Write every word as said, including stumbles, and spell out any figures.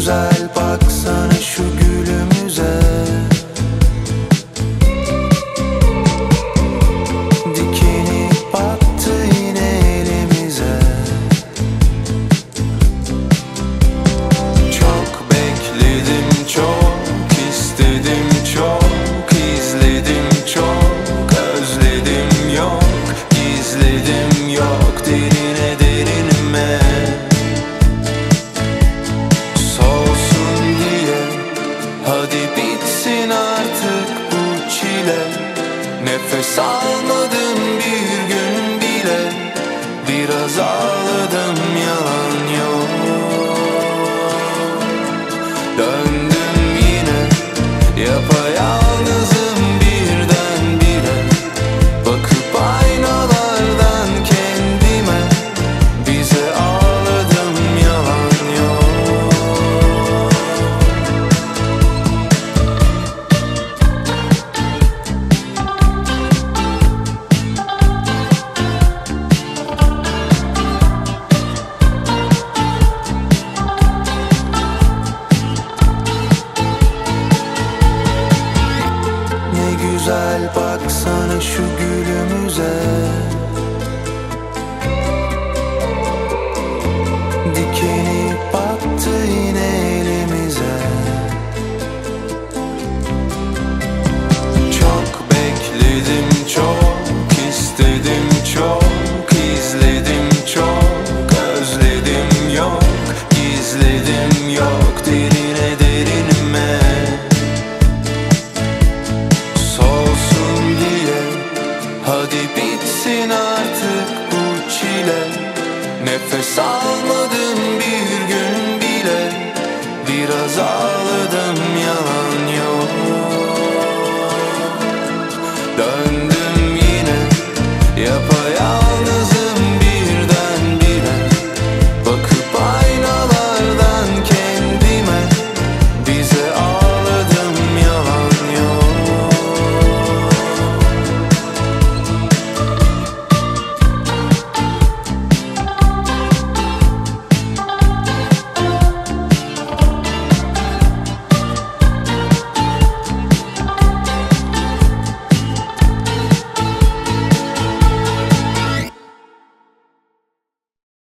güzel baksana şu gülümüze. Dikeni battı yine elimize. Çok bekledim, çok istedim, çok izledim, çok özledim, yok gizledim, yok derine derinime. Hadi bitsin artık bu çile. Nefes almadım bir gün bile. Biraz ağladım, yalan yok. Döndüm yine yapayalnızım birdenbire. Bakıp aynalardan kendime. Bize ağladım, yalan yok. Güzel baksana şu gülümüze. Dikeni battı yine elimize. Çok bekledim, çok istedim, çok izledim, çok özledim, yok gizledim, yok derine derinime. Hadi bitsin artık bu çile. Nefes almadım bir gün bile. Biraz ağladım,